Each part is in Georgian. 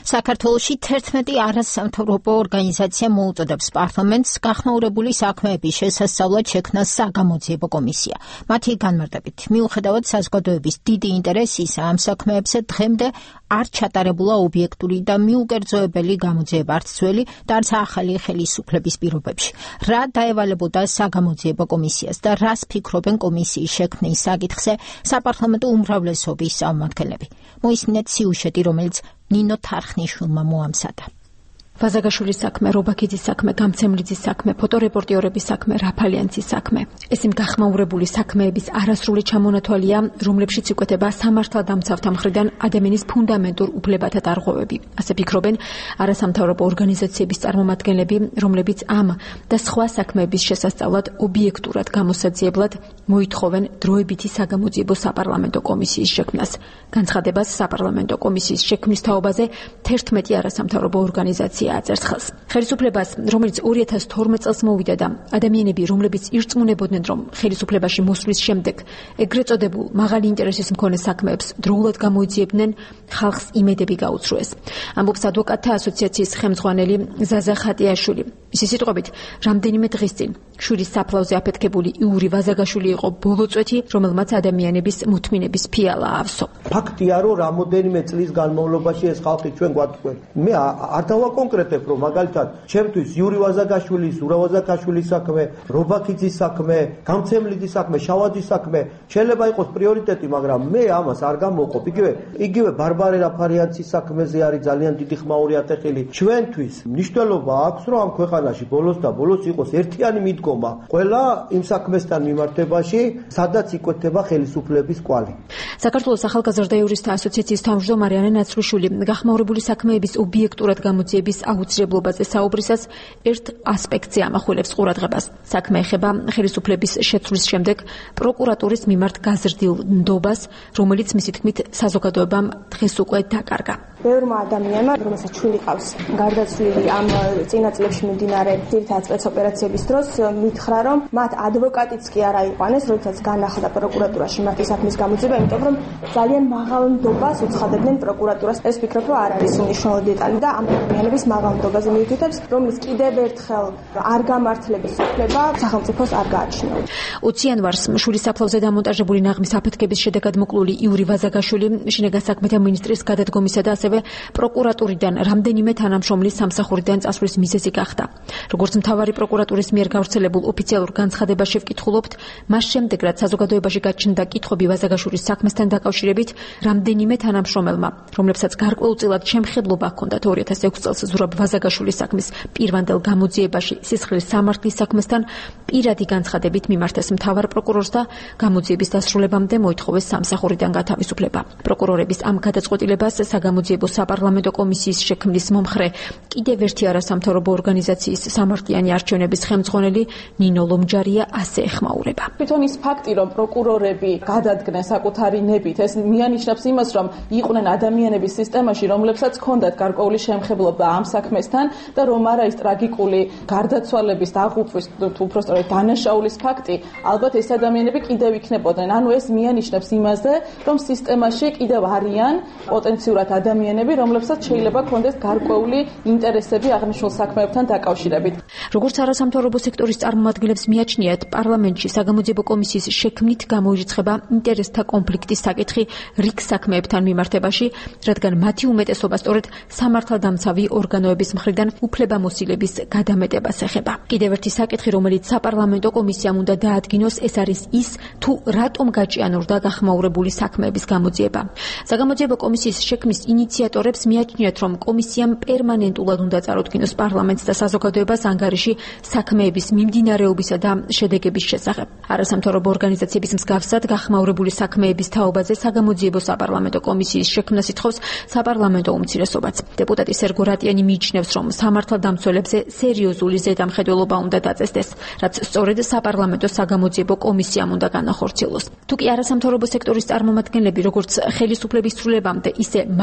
საქართველოში 11 არასამთავრობო ორგანიზაცია მოუწოდებს პარლამენტს გახმაურებული საქმეების შესასწავლად შექმნა საგამოძიებო კომისია. მათი განმარტებით, მიუხედავად საზოგადოების დიდი ინტერესისა ამ საქმეებზე, დღემდე არ ჩატარებულა ობიექტური და მიუკერძოებელი გამოძიება არც ძველი და არც ახალი ხელისუფლების პირობებში. რა დაევალებოდა საგამოძიებო კომისიას და რას ფიქრობენ კომისიის შექმნის საკითხზე საპარლამენტო უმრავლესობის წარმომადგენლები. მოისმინეთ სიუჟეტი, რომელიც ნინო თარხნიშვილმა მოამზადა. ვაზაგაშვილის საქმე, რობაქიძის საქმე, გამცემლიძის საქმე, ფოტორეპორტიორების საქმე, რაფალიანცის საქმე. ეს იმ გახმაურებული საქმეების არასრული ჩამონათვალია, რომლებშიც იკვეთება სამართალდამცავთა მხრიდან ადამიანის ფუნდამენტურ უფლებათა დარღვევები. ასე ფიქრობენ არასამთავრობო ორგანიზაციების წარმომადგენლები, რომლებიც ამ და სხვა საქმეების შესასწავლად ობიექტურად გამოსაძიებლად მოითხოვენ დროებითი საგამოძიებო საპარლამენტო კომისიის შექმნას. განცხადებას საპარლამენტო კომისიის შექმნის თაობაზე 11 არასამთავრობო ორგანიზაცია აწერს ხელს. ხელისუფლებას, რომელიც 2012 წელს მოვიდა და ადამიანები, რომლებიც ირწმუნებოდნენ, რომ ხელისუფლებაში მოსვლის შემდეგ ეგრეთ წოდებულ მაღალი ინტერესის მქონე საქმეებს დროულად გამოიძიებდნენ, ხალხს იმედები გაუცრუეს. ამბობს ადვოკატთა ასოციაციის ხელმძღვანელი ზაზა ხატიაშვილი. მისი სიტყვებით, რამდენიმე დღის წინ შვილის საფლავზე აფეთქებული იური ვაზაგაშვილი იყო ბოლო წვეთი, რომელმაც ადამიანების მოთმინების ფიალა აავსო. ფაქტია, რომ რამოდენიმე წლის განმავლობაში ეს ხალხი ჩვენ გვატყუებს. მე არ დავაკონკრეტებ, რომ მაგალითად, ჩემთვის იური ვაზაგაშვილის, ზურა ვაზაგაშვილის საქმე, რობაქიძის საქმე, გამცემლიძის საქმე, შავაძის საქმე შეიძლება იყოს პრიორიტეტი, მაგრამ მე ამას არ გამოვყოფ. იგივე ბარბარე რაფალიანცის საქმეზე არის ძალიან დიდი ხმაური ატეხილი. ჩვენთვის მნიშვნელობა აქვს, რომ ამ ქვეყანაში ბოლოს და ბოლოს იყოს ერთიანი მიდგომა ყველა იმ საქმესთან მიმართებაში, სადაც იკვეთება ხელისუფლების კვალი. საქართველოს ახალგაზრდა იურისტთა ასოციაციის თავმჯდომარე ანა ნაცრუშვილი გახმაურებული საქმეების ობიექტურად გამოძიების აუცილებლობაზე საუბრისას ერთ ასპექტზე ამახვილებს ყურადღებას. საქმე ეხება ხელისუფლების შეცვლის შემდეგ პროკურატურის მიმართ გაზრდილ ნდობას, რომელიც მისი თქმით საზოგადოებამ დღეს უკვე დაკარგა. ბევრმა ადამიანმა, რომელსაც შვილი ყავს, გარდაცვლილი ამ წინა წლებში მიმდინარე ძირითადად სპეცოპერაციების დროს მითხრა, რომ მათ ადვოკატიც კი არ აიყვანეს, როდესაც განახლდა პროკურატურაში მათი საქმის გამოძიება, იმიტომ რომ ძალიან მაღალ ნდობას უცხადებდნენ პროკურატურას. ეს ვფიქრობ, რომ არ არის უნიშნულო დეტალი და ამ ადამიანების მაღალ ნდობაზე მიუთითებს, რომელიც კიდევ ერთხელ არ გამართლების უფლება სახელმწიფოს არ გააჩნია. 20 იანვარს შვილის საფლავზე დამონტაჟებული ნაღმის აფეთქების შედეგად მოკლული იური ვაზაგაშვილი შინაგან საქმეთა მინისტრის გადადგომისა და ასევე პროკურატურიდან რამდენიმე თანამშრომლის სამსახურიდან წასვლის მიზეზი გახდა. როგორც მთავარი პროკურატურის მიერ გავრცელებულ ოფიციალურ განცხადებაში ვკითხულობთ, მას შემდეგ რაც საზოგადოებაში გაჩნდა კითხვები ვაზაგაშვილის საქმესთან დაკავშირებით, რამდენიმე თანამშრომელმა, რომლებსაც გარკვეულწილად შემხებლობა ჰქონდათ 2006 წელს ზურაბ ვაზაგაშვილის საქმის პირვანდელ გამოძიებაში სისხლის სამართლის საქმესთან პირადი განცხადებით მიმართეს მთავარ პროკურორს და გამოძიების დასრულებამდე მოითხოვეს სამსახურიდან გათავისუფლება. პროკურორების ამ გადაწყვეტილებას საგამოძიებო საპარლამენტო კომისიის შექმნის მომხრე კიდევ ერთი არასამთავრობო ორგანიზაციის სამართლიანი არჩევნების ხელმძღვანელი ნინო ლომჯარია ასე ეხმაურება. თვითონ ის ფაქტი, რომ პროკურორები გადადგნენ საკუთარი ნებით, ეს მიანიშნებს იმას, რომ იყვნენ ადამიანების სისტემაში, რომლებსაც ჰქონდათ გარკვეული შემხებლობა ამ საქმესთან და რომ არა ის ტრაგიკული გარდაცვალების დაღუპვის თუ უბრალოდ დანაშაულის ფაქტი, ალბათ ეს ადამიანები კიდევ იქნებოდნენ. ანუ ეს მიანიშნებს იმაზე, რომ სისტემაში კიდევ არიან პოტენციურად ადამიანები, რომლებსაც შეიძლება ჰქონდეს გარკვეული ინტერესები აღნიშნულ საქმეებთან დაკავშირებით. როგორც არასამთავრობო სექტორის წარმომადგენლებს მიაჩნიათ, პარლამენტში საგამოძიებო კომისიის შექმნით გამოირიცხება ინტერესთა კონფლიქტის საკითხი რიგ საქმეებთან მიმართებაში, რადგან მათი უმეტესობა სწორედ სამართალდამცავი ორგანოების მხრიდან უფლებამოსილების გადამეტებას ეხება. კიდევ ერთი საკითხი, რომელიც საპარლამენტო კომისიამ უნდა დაადგინოს, ეს არის ის, თუ რატომ გაჭიანურდა გახმაურებული საქმეების გამოძიება. საგამოძიებო კომისიის შექმნის ინიციატორებს მიაჩნიათ, რომ კომისიამ პერმანენტულად უნდა წარუდგინოს პარლამენტს და საზოგადოებას ანგარიში საქმეების მიმდინარეობისა და შედეგების შესახებ. არასამთავრობო ორგანიზაციების მსგავსად გახმაურებული საქმეების თაობაზე საგამოძიებო საპარლამენტო კომისიის შექმნას ითხოვს საპარლამენტო უმცირესობაც. დეპუტატი სერგო რატიანი მიიჩნევს, რომ სამართალდამცველებზე სერიოზული ზედამხედველობა უნდა დაწესდეს, რაც სწორედ საპარლამენტო საგამოძიებო კომისიამ უნდა განახორციელოს. თუ კი არასამთავრობო სექტორის წარმომადგენლები, როგორც ხელისუფლების ცვლილებამდე, ისე მას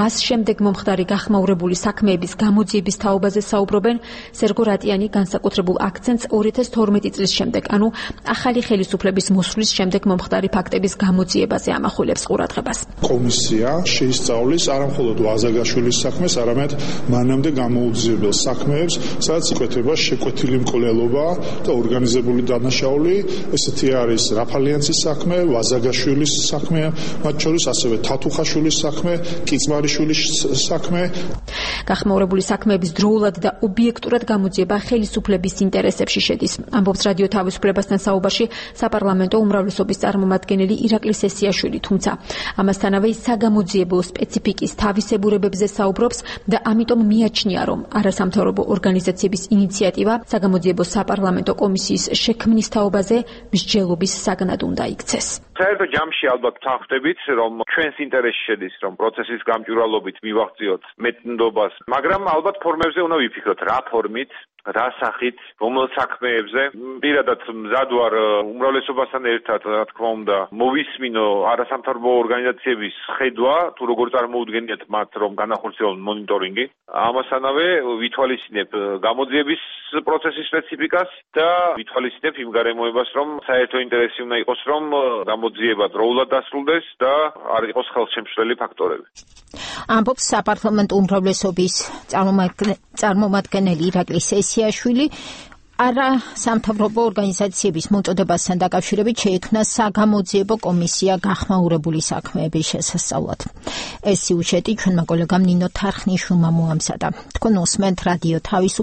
შემდეგ მომხდარი გახმაურებული საქმეების გამოძიების თაობაზე საუბრობენ. სერგო რატიანი განსაკუთრებულ აქცენტს 2012 წლის შემდეგ, ანუ ახალი ხელისუფლების მოსვლის შემდეგ მომხდარი ფაქტების გამოძიებაზე ამახვილებს ყურადღებას. კომისია შეისწავლის არამხოლოდ ვაზაგაშვილის საქმეს, არამედ მანამდე გამოუძიებელ საქმეებს, სადაც იკვეთება შეკვეთილი მკვლელობა და ორგანიზებული დანაშაული. ესეთი არის რაფალიანცის საქმე, ვაზაგაშვილის საქმე, მათ შორის ასევე თათუხაშვილის საქმე, კიცმარიშვილის საქმე. გახმაურებული საქმეების დროულად და ობიექტურად გამოძიება ხელისუფლების ინტერესებში შედის. ამბობს რადიო თავისუფლებასთან საუბარში საპარლამენტო უმრავლესობის წარმომადგენელი ირაკლი სესიაშვილი, თუმცა ამასთანავე საგამოძიებო სპეციფიკის თავისებურებებზე საუბრობს და ამიტომ მიაჩნია, რომ არასამთავრობო ორგანიზაციების ინიციატივა საგამოძიებო საპარლამენტო კომისიის შექმნის თაობაზე მსჯელობის საგნად უნდა იქცეს. საერთო ჯამში ალბათ ვთანხმდებით, რომ ჩვენს ინტერესში შედის, რომ პროცესის გამჭვირვალობით მივახციოთ მეტნდობას, მაგრამ ალბათ ფორმებზე უნდა ვიფიქროთ, რა ფორმით, რა სახით, რომელ საქმეებზე. პირადად მზად ვარ უმრავლესობასთან ერთად, რა თქმა უნდა, მოვისმინო არასამთავრობო ორგანიზაციების ხედვა, თუ როგორ წარმოუდგენიათ მათ, რომ განახორციელონ მონიტორინგი. ამასთანავე ვითვალისწინებ გამოძიების პროცესის სპეციფიკას და ვითვალისწინებ იმ გარემოებას, რომ საერთო ინტერესი უნდა იყოს, რომ გამოძიება დროულად დასრულდეს და არ იყოს ხელშემშლელი ფაქტორები. ამბობს საპარლამენტო უმრავლესობის წარმომადგენელი ირაკლი სესიაშვილი. არასამთავრობო ორგანიზაციების მოწოდებასთან დაკავშირებით შეიქმნა საგამოძიებო კომისია გახმაურებული საქმეების შესასწავლად. ეს სიუჟეტი ჩვენმა კოლეგამ ნინო თარხნიშვილმა მოამზადა. თქვენ უსმენთ რადიო თავისუფლება